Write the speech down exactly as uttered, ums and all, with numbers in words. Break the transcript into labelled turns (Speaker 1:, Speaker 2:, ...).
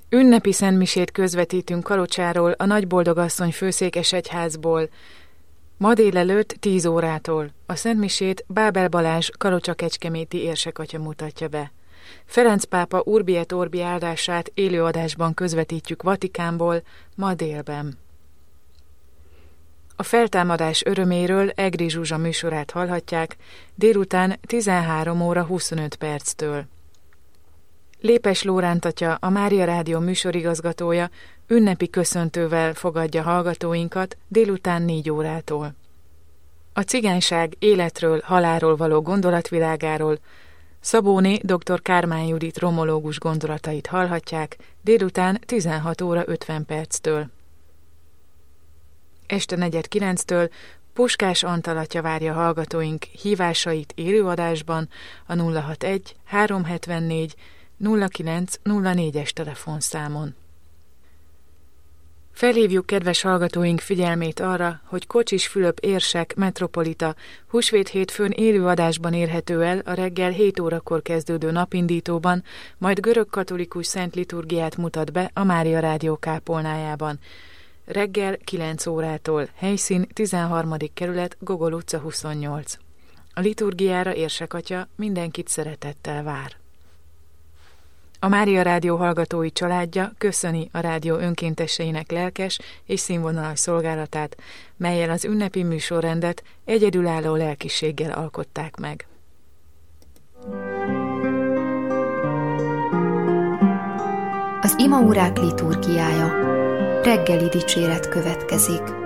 Speaker 1: Ünnepi szentmisét közvetítünk Kalocsáról, a Nagyboldogasszony főszékesegyházból. Ma délelőtt tíz órától. A szentmisét Bábel Balázs kalocsa-kecskeméti érsekatya mutatja be. Ferenc pápa Urbi et Orbi áldását élőadásban közvetítjük Vatikánból, ma délben. A feltámadás öröméről Egri Zsuzsa műsorát hallhatják délután tizenhárom óra huszonöt perctől. Lépes Lóránt atya, a Mária Rádió műsorigazgatója ünnepi köszöntővel fogadja hallgatóinkat délután négy órától. A cigányság életről, halálról való gondolatvilágáról Szabóné dr. Kármán Judit romológus gondolatait hallhatják délután tizenhat óra ötven perctől. Este negyed kilenctől Puskás Antal atya várja hallgatóink hívásait élőadásban a nulla hatvanegy háromszázhetvennégy nulla kilenc nulla négyes telefonszámon. Felhívjuk kedves hallgatóink figyelmét arra, hogy Kocsis Fülöp érsek metropolita húsvét hétfőn élőadásban érhető el a reggel hét órakor kezdődő napindítóban, majd görög-katolikus szent liturgiát mutat be a Mária Rádió kápolnájában. Reggel kilenc órától, helyszín tizenharmadik kerület, Gogol utca huszonnyolc. A liturgiára érsekatya mindenkit szeretettel vár. A Mária Rádió hallgatói családja köszöni a rádió önkénteseinek lelkes és színvonalas szolgálatát, mellyel az ünnepi műsorrendet egyedülálló lelkiséggel alkották meg.
Speaker 2: Az imaórák liturgiája. Reggeli dicséret következik.